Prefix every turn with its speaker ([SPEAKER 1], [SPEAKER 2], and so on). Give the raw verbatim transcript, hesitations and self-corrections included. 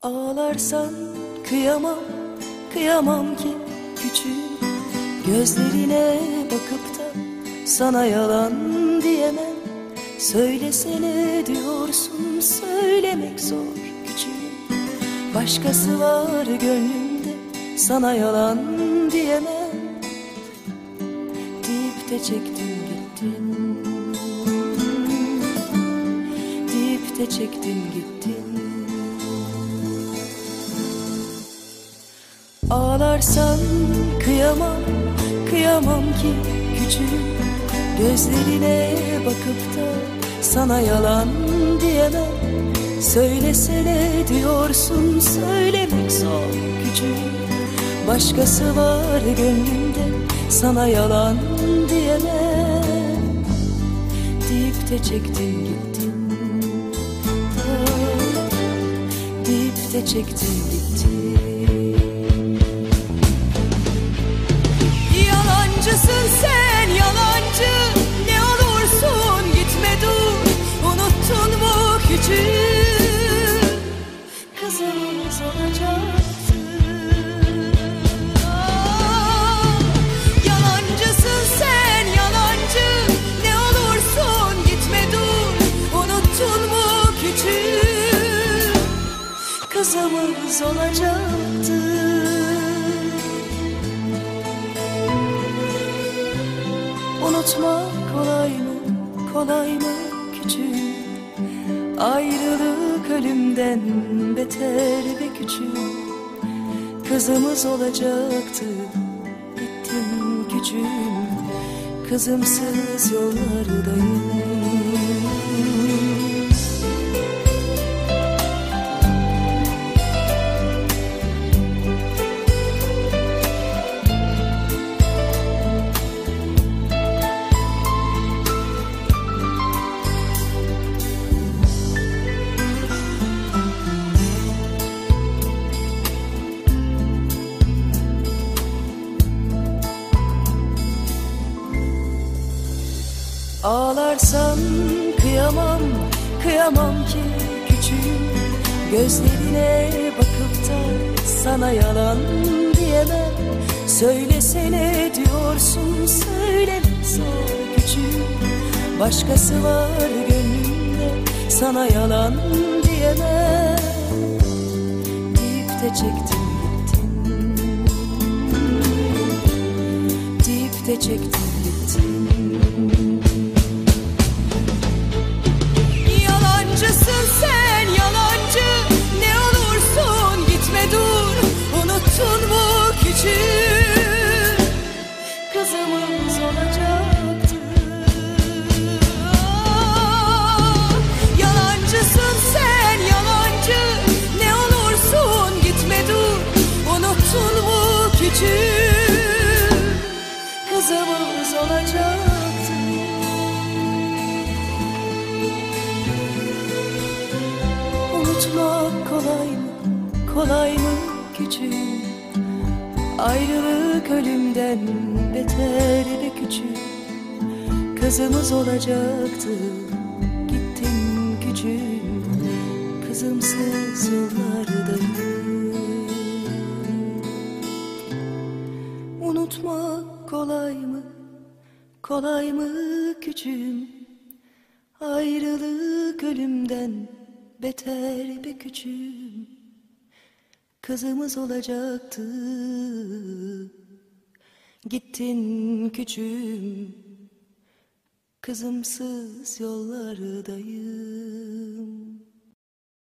[SPEAKER 1] Ağlarsan kıyamam, kıyamam ki küçüğüm. Gözlerine bakıp da sana yalan diyemem. Söylesene diyorsun, söylemek zor küçüğüm. Başkası var gönlümde, sana yalan diyemem. Deyip de çektin gittin, deyip de çektin gittin. Ağlarsan kıyamam, kıyamam ki küçüğüm. Gözlerine bakıp da sana yalan diyemem. Söylesene diyorsun, söylemek zor küçüğüm. Başkası var gönlümde, sana yalan diyemem. Deyip de çektin gittin, ah, deyip de çektin gittin.
[SPEAKER 2] Yalancısın sen, yalancı. Ne olursun gitme dur. Unuttun mu küçüğüm?
[SPEAKER 1] Kızımız olacaktı.
[SPEAKER 2] Ah, yalancısın sen, yalancı. Ne olursun gitme dur. Unuttun mu küçüğüm?
[SPEAKER 1] Kızımız olacaktı. Unutmak kolay mı, kolay mı küçüğüm? Ayrılık ölümden beter be küçüğüm. Kızımız olacaktı, gittin küçüğüm. Kızımsız yollardayım. Ağlarsan kıyamam, kıyamam ki küçüğüm. Gözlerine bakıp da sana yalan diyemem. Söylesene diyorsun, söylemek zor küçüğüm. Başkası var gönlümde, sana yalan diyemem. Deyip de çektin gittin, deyip de çektin gittin.
[SPEAKER 2] Yalancısın sen, yalancı. Ne olursun gitme dur. Unuttun mu küçüğüm?
[SPEAKER 1] Kızımız olacaktı.
[SPEAKER 2] Ah, yalancısın sen, yalancı. Ne olursun gitme dur. Unuttun mu küçüğüm?
[SPEAKER 1] Kızımız olacaktı. Unutmak kolay mı, kolay mı küçüğüm? Ayrılık ölümden beter be küçüğüm. Kızımız olacaktı, gittin küçüğüm. Kızımsız yollardayım. Unutmak kolay mı, kolay mı küçüğüm? Ayrılık ölümden beter be küçüğüm. Kızımız olacaktı, gittin küçüğüm. Kızımsız yollardayım.